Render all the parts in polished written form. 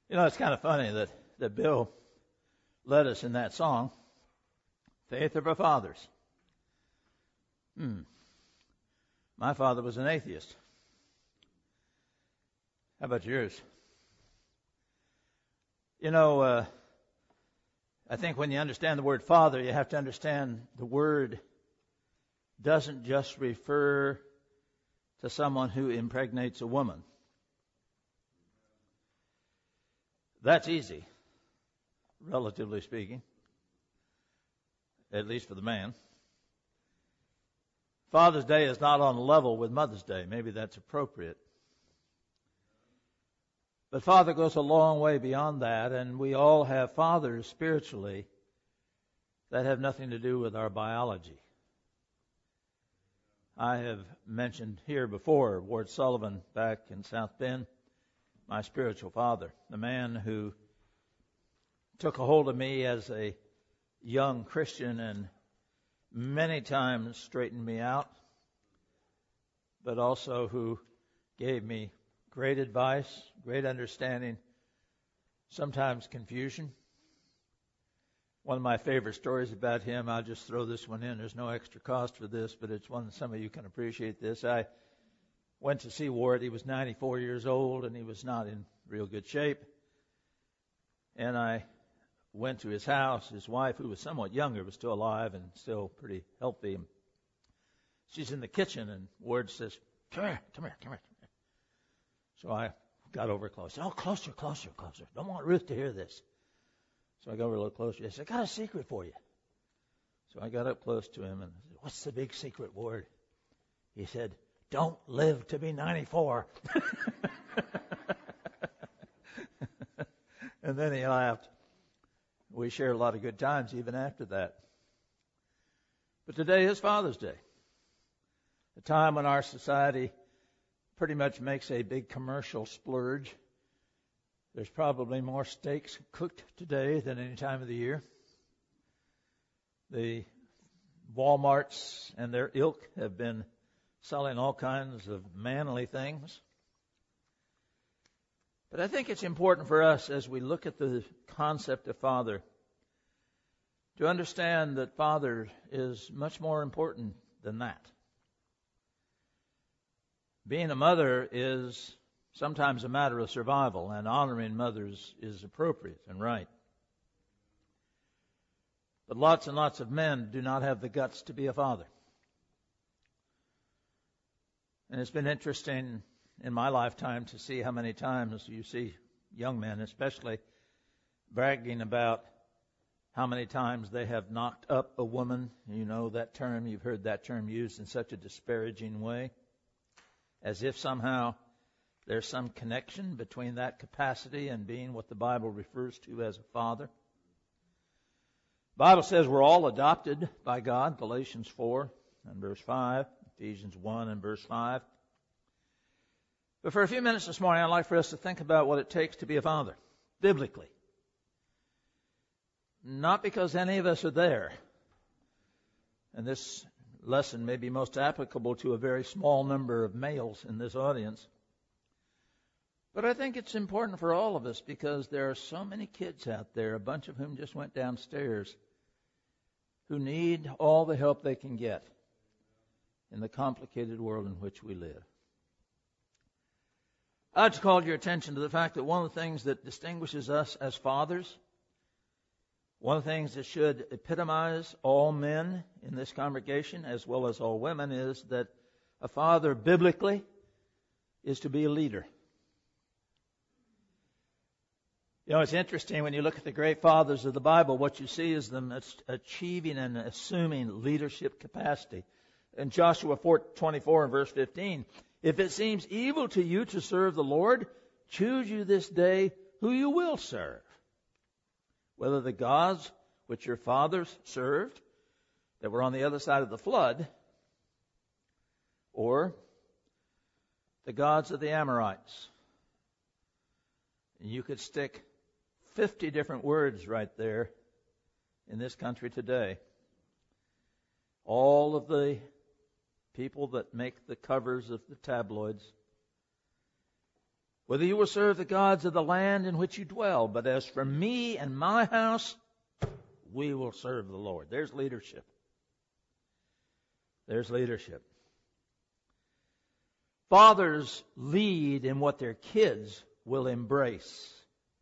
You know, it's kind of funny that Bill led us in that song, Faith of Our Fathers. My father was an atheist. How about yours? You know, I think when you understand the word father, you have to understand the word doesn't just refer to someone who impregnates a woman. That's easy, relatively speaking, at least for the man. Father's Day is not on a level with Mother's Day. Maybe that's appropriate. But Father goes a long way beyond that, and we all have fathers spiritually that have nothing to do with our biology. I have mentioned here before Ward Sullivan back in South Bend, my spiritual father, the man who took a hold of me as a young Christian and many times straightened me out, but also who gave me great advice, great understanding, sometimes confusion. One of my favorite stories about him, I'll just throw this one in. There's no extra cost for this, but it's one that some of you can appreciate this. I went to see Ward. He was 94 years old, and he was not in real good shape. And I went to his house. His wife, who was somewhat younger, was still alive and still pretty healthy. She's in the kitchen, and Ward says, come here. So I got over close. Oh, closer. Don't want Ruth to hear this. So I got over a little closer. I said, I got a secret for you. So I got up close to him and said, what's the big secret, Ward? He said, don't live to be 94. And then he laughed. We shared a lot of good times even after that. But today is Father's Day, a time when our society pretty much makes a big commercial splurge. There's probably more steaks cooked today than any time of the year. The Walmarts and their ilk have been selling all kinds of manly things. But I think it's important for us as we look at the concept of father to understand that father is much more important than that. Being a mother is sometimes a matter of survival, and honoring mothers is appropriate and right. But lots and lots of men do not have the guts to be a father. And it's been interesting in my lifetime to see how many times you see young men, especially, bragging about how many times they have knocked up a woman. You know that term, you've heard that term used in such a disparaging way, as if somehow there's some connection between that capacity and being what the Bible refers to as a father. The Bible says we're all adopted by God, Galatians 4 and verse 5, Ephesians 1 and verse 5. But for a few minutes this morning, I'd like for us to think about what it takes to be a father, biblically. Not because any of us are there. And this lesson may be most applicable to a very small number of males in this audience. But I think it's important for all of us because there are so many kids out there, a bunch of whom just went downstairs, who need all the help they can get in the complicated world in which we live. I'd just call your attention to the fact that one of the things that distinguishes us as fathers, one of the things that should epitomize all men in this congregation as well as all women is that a father biblically is to be a leader. You know, it's interesting when you look at the great fathers of the Bible, what you see is them achieving and assuming leadership capacity. In Joshua 4:24 and verse 15, if it seems evil to you to serve the Lord, choose you this day who you will serve. Whether the gods which your fathers served that were on the other side of the flood, or the gods of the Amorites. And you could stick 50 different words right there in this country today. All of the people that make the covers of the tabloids, whether you will serve the gods of the land in which you dwell. But as for me and my house, we will serve the Lord. There's leadership. There's leadership. Fathers lead in what their kids will embrace.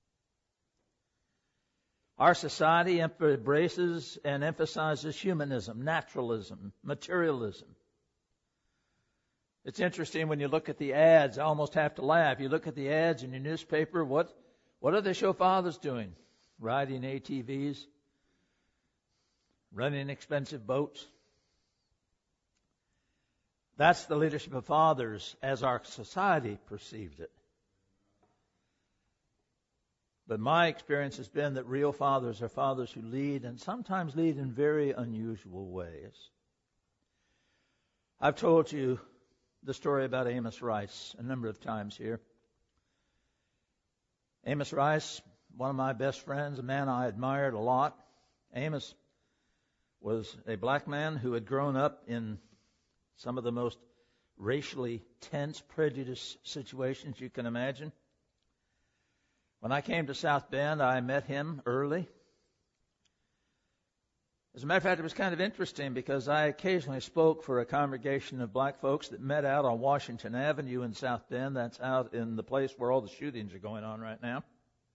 Our society embraces and emphasizes humanism, naturalism, materialism. It's interesting when you look at the ads, I almost have to laugh. You look at the ads in your newspaper, what do they show fathers doing? Riding ATVs, running expensive boats. That's the leadership of fathers as our society perceives it. But my experience has been that real fathers are fathers who lead, and sometimes lead in very unusual ways. I've told you the story about Amos Rice a number of times here. Amos Rice, one of my best friends, a man I admired a lot. Amos was a black man who had grown up in some of the most racially tense, prejudiced situations you can imagine. When I came to South Bend, I met him early. As a matter of fact, it was kind of interesting because I occasionally spoke for a congregation of black folks that met out on Washington Avenue in South Bend. That's out in the place where all the shootings are going on right now.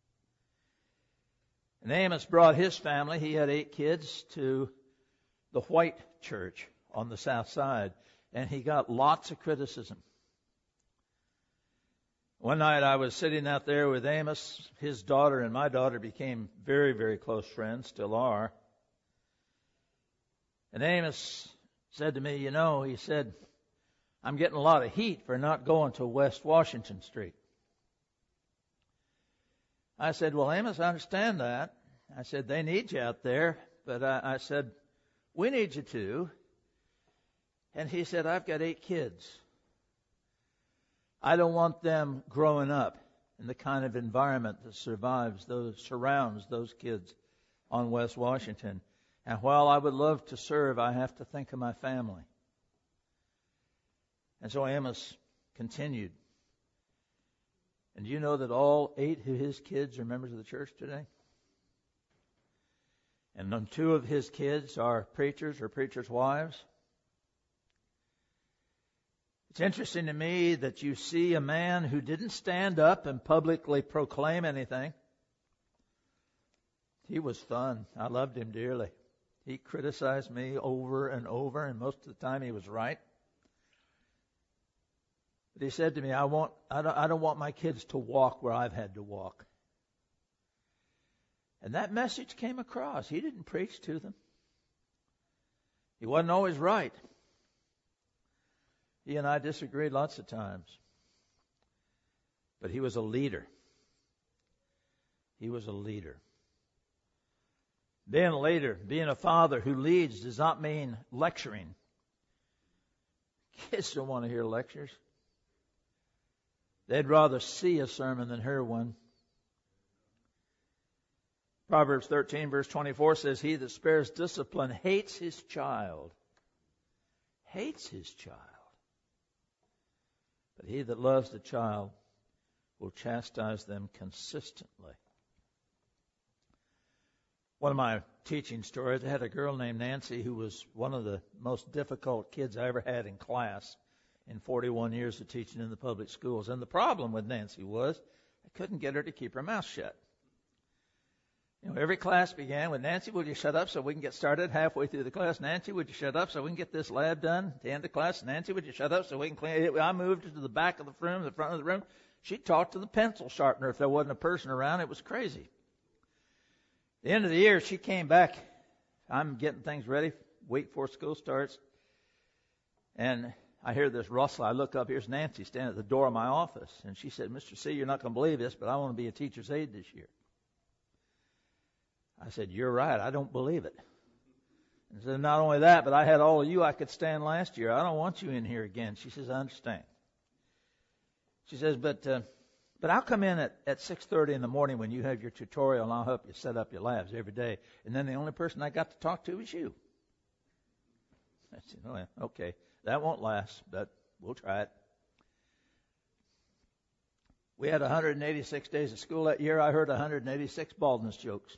And Amos brought his family, he had 8 kids, to the white church on the south side. And he got lots of criticism. One night I was sitting out there with Amos. His daughter and my daughter became very, very close friends, still are. And Amos said to me, he said, I'm getting a lot of heat for not going to West Washington Street. I said, well, Amos, I understand that. I said, they need you out there. But I said, we need you too. And he said, I've got 8 kids. I don't want them growing up in the kind of environment that surrounds those kids on West Washington. And while I would love to serve, I have to think of my family. And so Amos continued. And do you know that all 8 of his kids are members of the church today? And 2 of his kids are preachers or preachers' wives. It's interesting to me that you see a man who didn't stand up and publicly proclaim anything. He was fun. I loved him dearly. He criticized me over and over, and most of the time he was right. But he said to me, I don't want my kids to walk where I've had to walk. And that message came across. He didn't preach to them. He wasn't always right. He and I disagreed lots of times. But he was a leader. He was a leader. Being a leader, being a father who leads does not mean lecturing. Kids don't want to hear lectures. They'd rather see a sermon than hear one. Proverbs 13 verse 24 says, he that spares discipline hates his child. Hates his child. But he that loves the child will chastise them consistently. One of my teaching stories, I had a girl named Nancy who was one of the most difficult kids I ever had in class in 41 years of teaching in the public schools. And the problem with Nancy was I couldn't get her to keep her mouth shut. Every class began with, Nancy, would you shut up so we can get started? Halfway through the class, Nancy, would you shut up so we can get this lab done? At the end of class, Nancy, would you shut up so we can clean it? I moved to the back of the room, the front of the room. She talked to the pencil sharpener if there wasn't a person around. It was crazy. At the end of the year, she came back. I'm getting things ready, week before school starts. And I hear this rustle. I look up. Here's Nancy standing at the door of my office. And she said, Mr. C., you're not going to believe this, but I want to be a teacher's aide this year. I said, you're right. I don't believe it. And she said, not only that, but I had all of you I could stand last year. I don't want you in here again. She says, I understand. She says, but I'll come in at 6:30 in the morning when you have your tutorial, and I'll help you set up your labs every day. And then the only person I got to talk to is you. I said, oh, yeah, okay. That won't last, but we'll try it. We had 186 days of school that year. I heard 186 baldness jokes.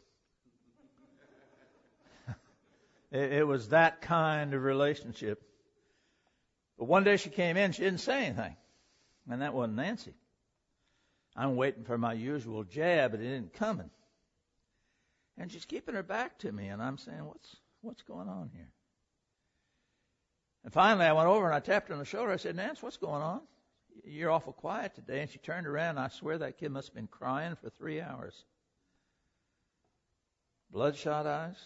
It was that kind of relationship. But one day she came in, she didn't say anything. And that wasn't Nancy. I'm waiting for my usual jab, but it isn't coming. And she's keeping her back to me, and I'm saying, what's going on here? And finally I went over and I tapped her on the shoulder. I said, Nance, what's going on? You're awful quiet today. And she turned around, and I swear that kid must have been crying for 3 hours. Bloodshot eyes.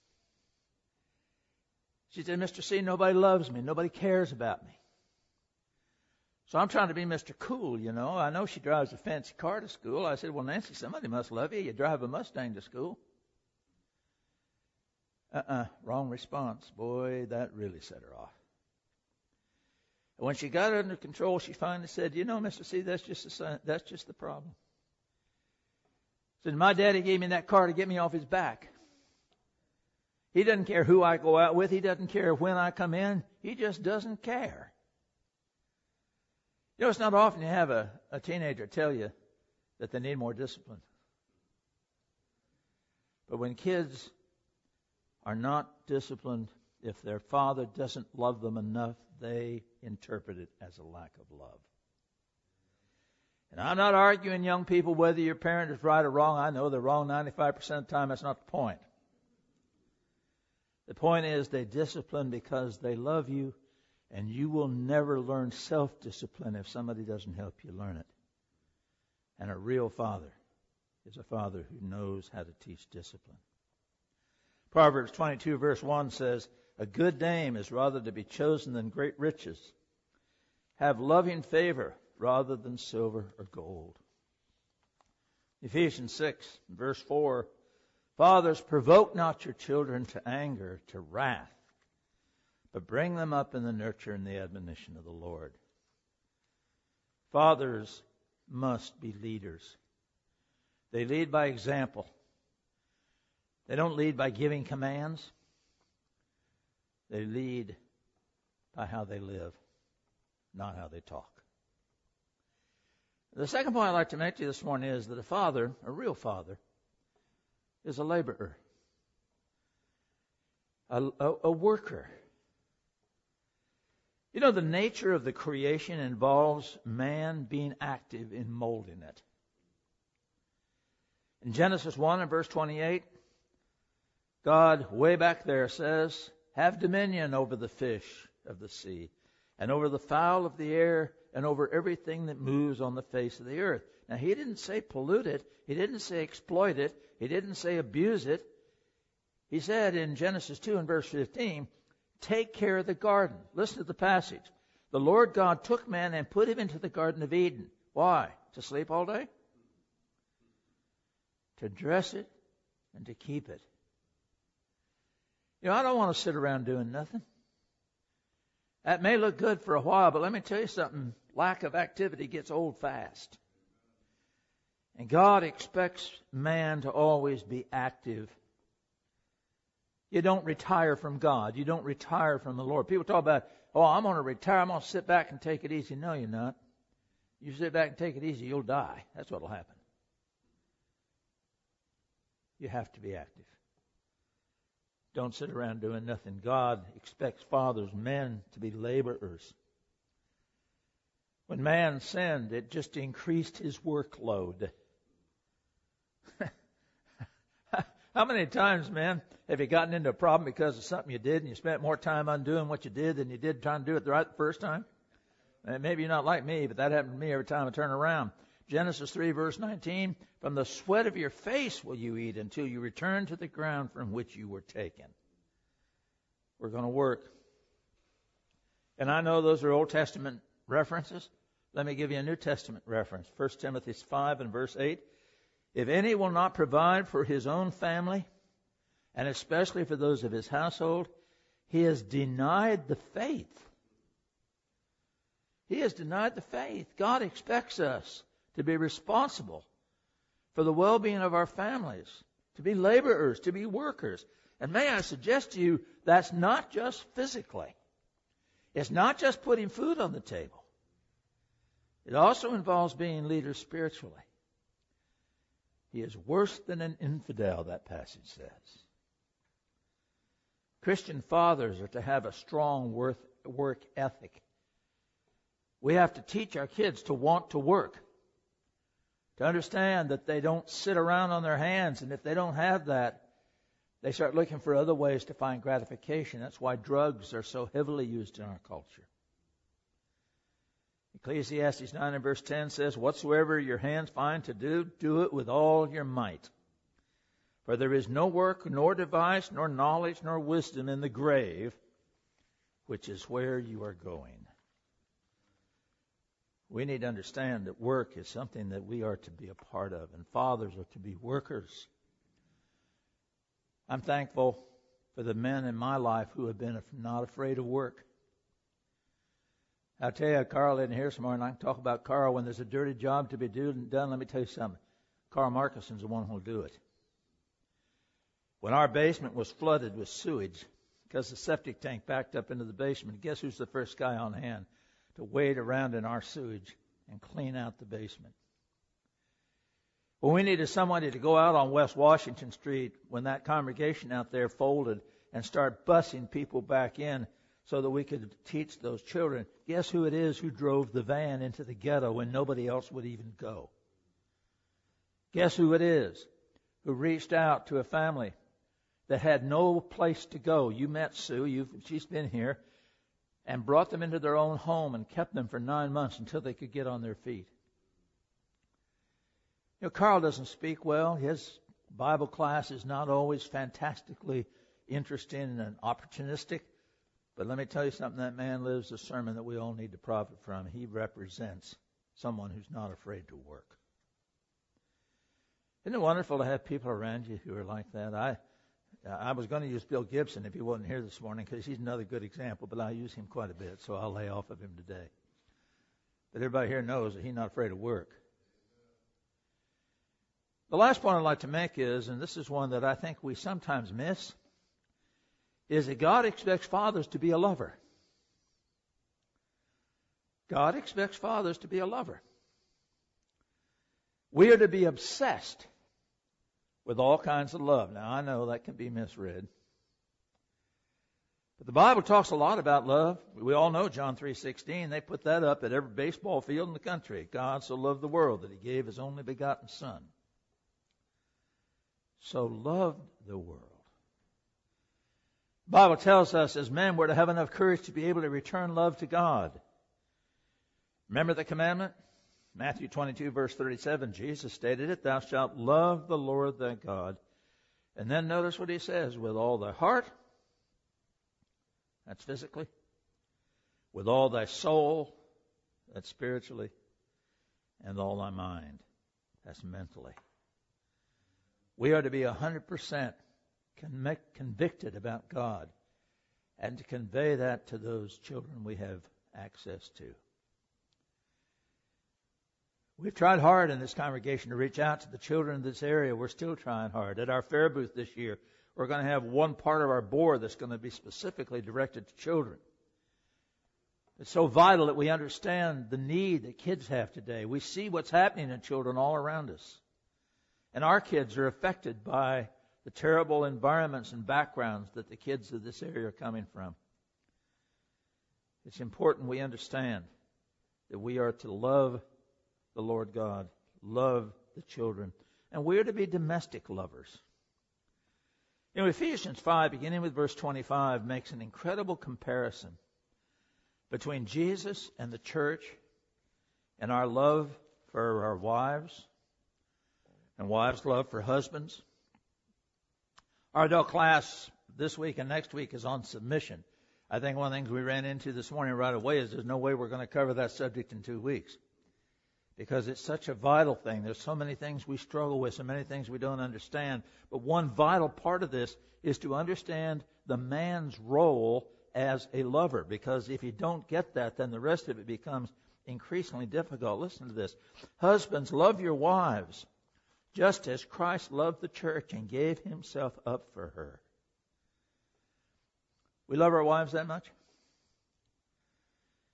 She said, Mr. C, nobody loves me. Nobody cares about me. So I'm trying to be Mr. Cool, you know. I know she drives a fancy car to school. I said, well, Nancy, somebody must love you. You drive a Mustang to school. Wrong response. Boy, that really set her off. And when she got it under control, she finally said, you know, Mr. C, that's just the problem. She said, my daddy gave me that car to get me off his back. He doesn't care who I go out with. He doesn't care when I come in. He just doesn't care. You know, it's not often you have a teenager tell you that they need more discipline. But when kids are not disciplined, if their father doesn't love them enough, they interpret it as a lack of love. And I'm not arguing, young people, whether your parent is right or wrong. I know they're wrong 95% of the time. That's not the point. The point is they discipline because they love you, and you will never learn self-discipline if somebody doesn't help you learn it. And a real father is a father who knows how to teach discipline. Proverbs 22 verse 1 says, a good name is rather to be chosen than great riches. Have loving favor rather than silver or gold. Ephesians 6 verse 4, fathers, provoke not your children to anger, to wrath, but bring them up in the nurture and the admonition of the Lord. Fathers must be leaders. They lead by example. They don't lead by giving commands. They lead by how they live, not how they talk. The second point I'd like to make to you this morning is that a father, a real father, is a laborer, a worker. You know, the nature of the creation involves man being active in molding it. In Genesis 1 and verse 28, God, way back there, says, have dominion over the fish of the sea, and over the fowl of the air, and over everything that moves on the face of the earth. Now, he didn't say pollute it. He didn't say exploit it. He didn't say abuse it. He said in Genesis 2 and verse 15, take care of the garden. Listen to the passage. The Lord God took man and put him into the Garden of Eden. Why? To sleep all day? To dress it and to keep it. You know, I don't want to sit around doing nothing. That may look good for a while, but let me tell you something. Lack of activity gets old fast. And God expects man to always be active. You don't retire from God. You don't retire from the Lord. People talk about, oh, I'm going to retire. I'm going to sit back and take it easy. No, you're not. You sit back and take it easy, you'll die. That's what will happen. You have to be active. Don't sit around doing nothing. God expects fathers, men, to be laborers. When man sinned, it just increased his workload. How many times, man, have you gotten into a problem because of something you did and you spent more time undoing what you did than you did trying to do it right the first time? And maybe you're not like me, but that happened to me every time I turn around. Genesis 3 verse 19, from the sweat of your face will you eat until you return to the ground from which you were taken. We're going to work. And I know those are Old Testament references. Let me give you a New Testament reference. 1 Timothy 5 and verse 8. If any will not provide for his own family, and especially for those of his household, he has denied the faith. He has denied the faith. God expects us to be responsible for the well-being of our families, to be laborers, to be workers. And may I suggest to you, that's not just physically. It's not just putting food on the table. It also involves being leaders spiritually. He is worse than an infidel, that passage says. Christian fathers are to have a strong work ethic. We have to teach our kids to want to work, to understand that they don't sit around on their hands, and if they don't have that, they start looking for other ways to find gratification. That's why drugs are so heavily used in our culture. Ecclesiastes 9 and verse 10 says, "Whatsoever your hands find to do, do it with all your might. For there is no work, nor device, nor knowledge, nor wisdom in the grave, which is where you are going." We need to understand that work is something that we are to be a part of, and fathers are to be workers. I'm thankful for the men in my life who have been not afraid of work. I'll tell you, Carl isn't here this morning. I can talk about Carl. When there's a dirty job to be done, let me tell you something. Carl Markinson's the one who will do it. When our basement was flooded with sewage because the septic tank backed up into the basement, guess who's the first guy on hand to wade around in our sewage and clean out the basement? Well, we needed somebody to go out on West Washington Street when that congregation out there folded and start busing people back in so that we could teach those children. Guess who it is who drove the van into the ghetto when nobody else would even go? Guess who it is who reached out to a family that had no place to go? You met Sue. She's been here. And brought them into their own home and kept them for 9 months until they could get on their feet. You know, Carl doesn't speak well. His Bible class is not always fantastically interesting and opportunistic. But let me tell you something, that man lives a sermon that we all need to profit from. He represents someone who's not afraid to work. Isn't it wonderful to have people around you who are like that? I was going to use Bill Gibson if he wasn't here this morning because he's another good example, but I use him quite a bit, so I'll lay off of him today. But everybody here knows that he's not afraid of work. The last point I'd like to make is, and this is one that I think we sometimes miss, is that God expects fathers to be a lover. God expects fathers to be a lover. We are to be obsessed with all kinds of love. Now, I know that can be misread. But the Bible talks a lot about love. We all know John 3:16. They put that up at every baseball field in the country. God so loved the world that he gave his only begotten Son. So loved the world. The Bible tells us as men we're to have enough courage to be able to return love to God. Remember the commandment? Matthew 22, verse 37, Jesus stated it, "Thou shalt love the Lord thy God." And then notice what he says, "with all thy heart," that's physically, "with all thy soul," that's spiritually, "and all thy mind," that's mentally. We are to be 100% convicted about God and to convey that to those children we have access to. We've tried hard in this congregation to reach out to the children in this area. We're still trying hard. At our fair booth this year, we're going to have one part of our board that's going to be specifically directed to children. It's so vital that we understand the need that kids have today. We see what's happening to children all around us. And our kids are affected by the terrible environments and backgrounds that the kids of this area are coming from. It's important we understand that we are to love the Lord God, love the children, and we are to be domestic lovers. You know, Ephesians 5, beginning with verse 25, makes an incredible comparison between Jesus and the church and our love for our wives and wives' love for husbands. Our adult class this week and next week is on submission. I think one of the things we ran into this morning right away is there's no way we're going to cover that subject in 2 weeks because it's such a vital thing. There's so many things we struggle with, so many things we don't understand. But one vital part of this is to understand the man's role as a lover, because if you don't get that, then the rest of it becomes increasingly difficult. Listen to this. Husbands, love your wives, just as Christ loved the church and gave himself up for her. We love our wives that much?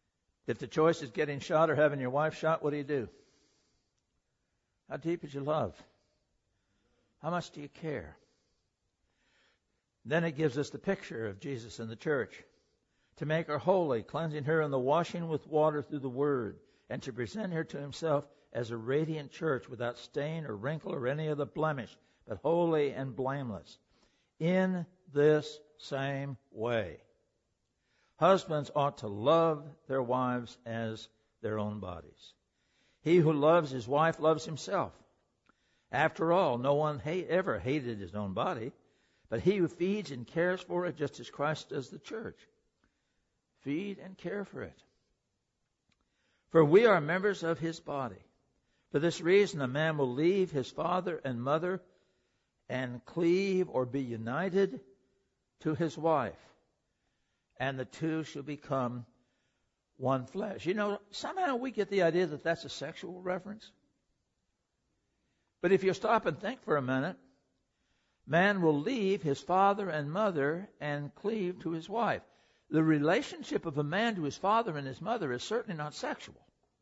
If the choice is getting shot or having your wife shot, what do? How deep is your love? How much do you care? Then it gives us the picture of Jesus in the church. To make her holy, cleansing her in the washing with water through the Word, and to present her to Himself as a radiant church without stain or wrinkle or any other blemish, but holy and blameless. In this same way, husbands ought to love their wives as their own bodies. He who loves his wife loves himself. After all, no one ever hated his own body, but he who feeds and cares for it just as Christ does the church. Feed and care for it. For we are members of His body. For this reason, a man will leave his father and mother and cleave or be united to his wife, and the two shall become one flesh. You know, somehow we get the idea that that's a sexual reference. But if you stop and think for a minute, man will leave his father and mother and cleave to his wife. The relationship of a man to his father and his mother is certainly not sexual.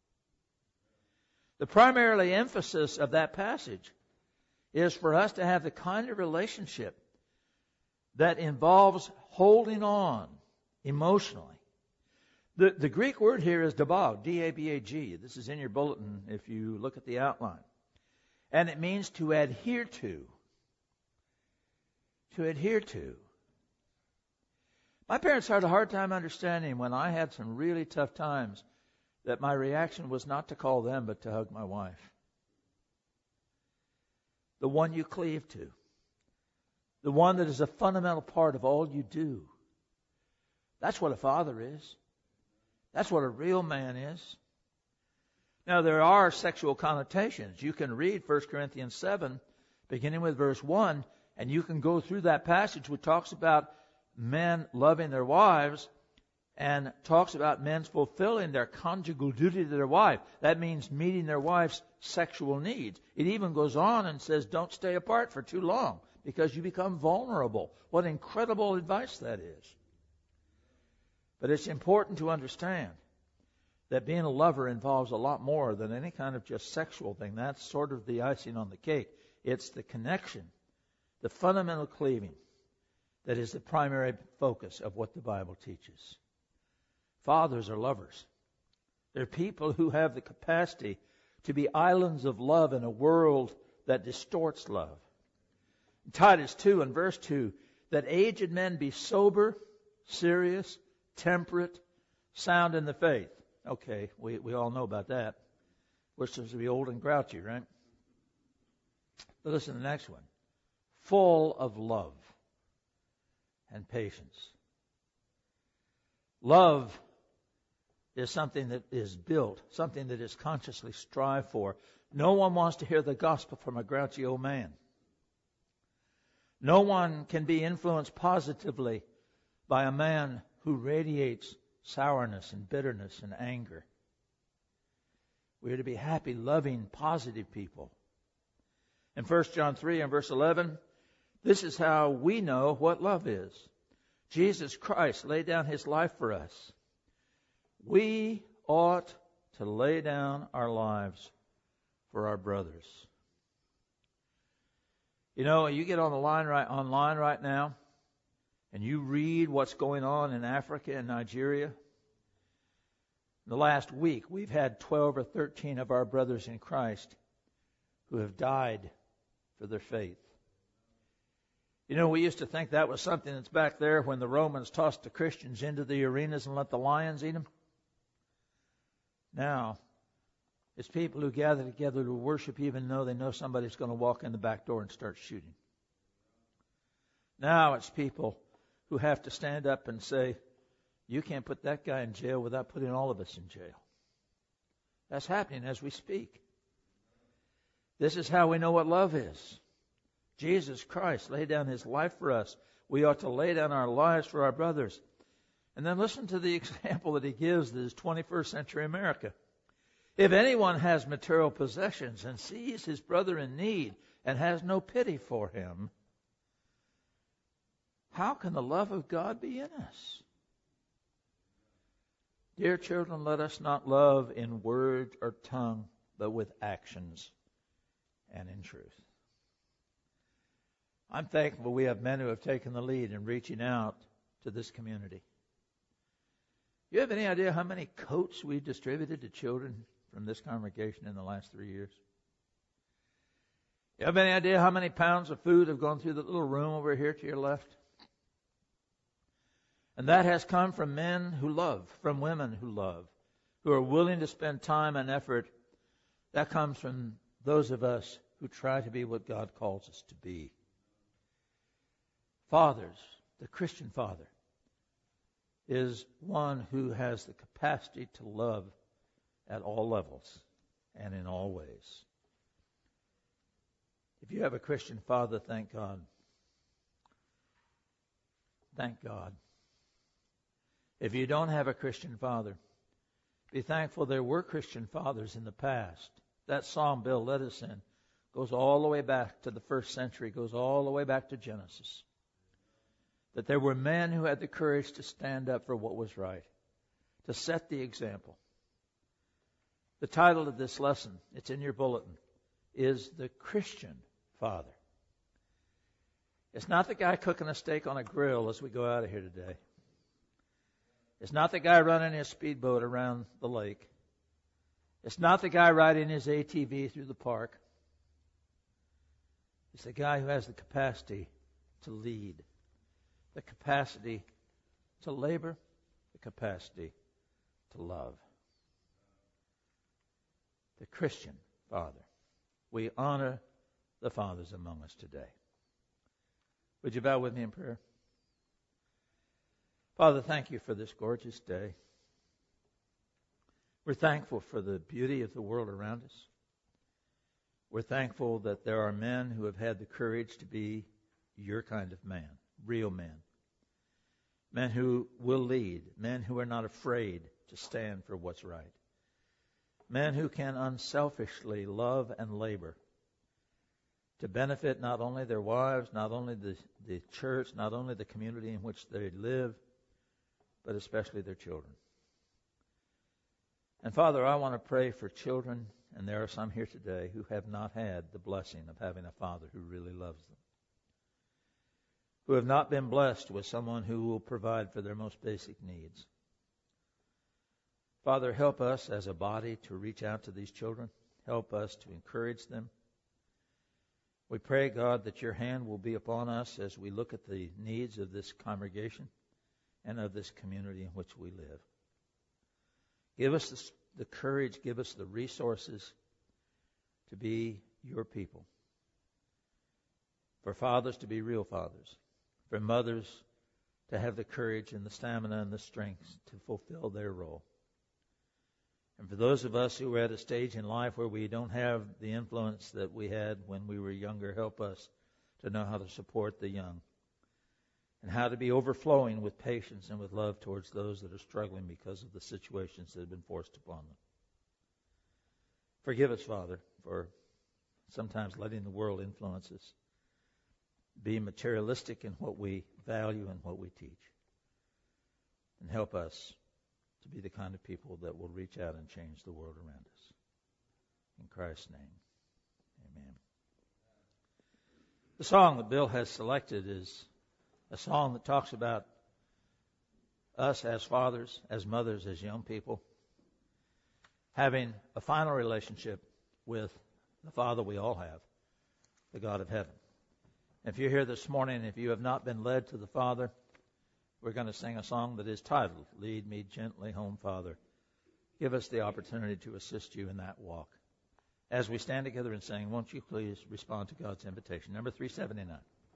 The primary emphasis of that passage is for us to have the kind of relationship that involves holding on emotionally. The Greek word here is dabag, D-A-B-A-G. This is in your bulletin if you look at the outline. And it means to adhere to. To adhere to. My parents had a hard time understanding when I had some really tough times that my reaction was not to call them but to hug my wife. The one you cleave to. The one that is a fundamental part of all you do. That's what a father is. That's what a real man is. Now, there are sexual connotations. You can read 1 Corinthians 7, beginning with verse 1, and you can go through that passage which talks about men loving their wives and talks about men fulfilling their conjugal duty to their wife. That means meeting their wife's sexual needs. It even goes on and says, don't stay apart for too long because you become vulnerable. What incredible advice that is. But it's important to understand that being a lover involves a lot more than any kind of just sexual thing. That's sort of the icing on the cake. It's the connection, the fundamental cleaving, that is the primary focus of what the Bible teaches. Fathers are lovers. They're people who have the capacity to be islands of love in a world that distorts love. Titus 2 and verse 2, that aged men be sober, serious, temperate, sound in the faith. Okay, we all know about that. We're supposed to be old and grouchy, right? But listen to the next one. Full of love and patience. Love is something that is built, something that is consciously strived for. No one wants to hear the gospel from a grouchy old man. No one can be influenced positively by a man who radiates sourness and bitterness and anger. We are to be happy, loving, positive people. In 1 John 3 and verse 11, this is how we know what love is. Jesus Christ laid down His life for us. We ought to lay down our lives for our brothers. You know, you get online right now, and you read what's going on in Africa and Nigeria. In the last week, we've had 12 or 13 of our brothers in Christ who have died for their faith. You know, we used to think that was something that's back there when the Romans tossed the Christians into the arenas and let the lions eat them. Now, it's people who gather together to worship even though they know somebody's going to walk in the back door and start shooting. Now it's people who have to stand up and say, you can't put that guy in jail without putting all of us in jail. That's happening as we speak. This is how we know what love is. Jesus Christ laid down His life for us. We ought to lay down our lives for our brothers. And then listen to the example that He gives that is 21st century America. If anyone has material possessions and sees his brother in need and has no pity for him, how can the love of God be in us? Dear children, let us not love in word or tongue, but with actions and in truth. I'm thankful we have men who have taken the lead in reaching out to this community. You have any idea how many coats we've distributed to children from this congregation in the last 3 years? You have any idea how many pounds of food have gone through the little room over here to your left? And that has come from men who love, from women who love, who are willing to spend time and effort. That comes from those of us who try to be what God calls us to be. Fathers, the Christian father, is one who has the capacity to love at all levels and in all ways. If you have a Christian father, thank God. Thank God. If you don't have a Christian father, be thankful there were Christian fathers in the past. That psalm Bill led us in goes all the way back to the first century, goes all the way back to Genesis. That there were men who had the courage to stand up for what was right, to set the example. The title of this lesson, it's in your bulletin, is The Christian Father. It's not the guy cooking a steak on a grill as we go out of here today. It's not the guy running his speedboat around the lake. It's not the guy riding his ATV through the park. It's the guy who has the capacity to lead, the capacity to labor, the capacity to love. The Christian father. We honor the fathers among us today. Would you bow with me in prayer? Father, thank you for this gorgeous day. We're thankful for the beauty of the world around us. We're thankful that there are men who have had the courage to be your kind of man, real men. Men who will lead, men who are not afraid to stand for what's right. Men who can unselfishly love and labor to benefit not only their wives, not only the church, not only the community in which they live, but especially their children. And Father, I want to pray for children, and there are some here today who have not had the blessing of having a father who really loves them, who have not been blessed with someone who will provide for their most basic needs. Father, help us as a body to reach out to these children. Help us to encourage them. We pray, God, that your hand will be upon us as we look at the needs of this congregation and of this community in which we live. Give us the courage, give us the resources to be your people. For fathers to be real fathers. For mothers to have the courage and the stamina and the strength to fulfill their role. And for those of us who are at a stage in life where we don't have the influence that we had when we were younger, help us to know how to support the young and how to be overflowing with patience and with love towards those that are struggling because of the situations that have been forced upon them. Forgive us, Father, for sometimes letting the world influence us, be materialistic in what we value and what we teach, and help us to be the kind of people that will reach out and change the world around us. In Christ's name, amen. The song that Bill has selected is a song that talks about us as fathers, as mothers, as young people, having a final relationship with the Father we all have, the God of heaven. If you're here this morning, if you have not been led to the Father, we're going to sing a song that is titled, Lead Me Gently Home, Father. Give us the opportunity to assist you in that walk. As we stand together and sing, won't you please respond to God's invitation? Number 379.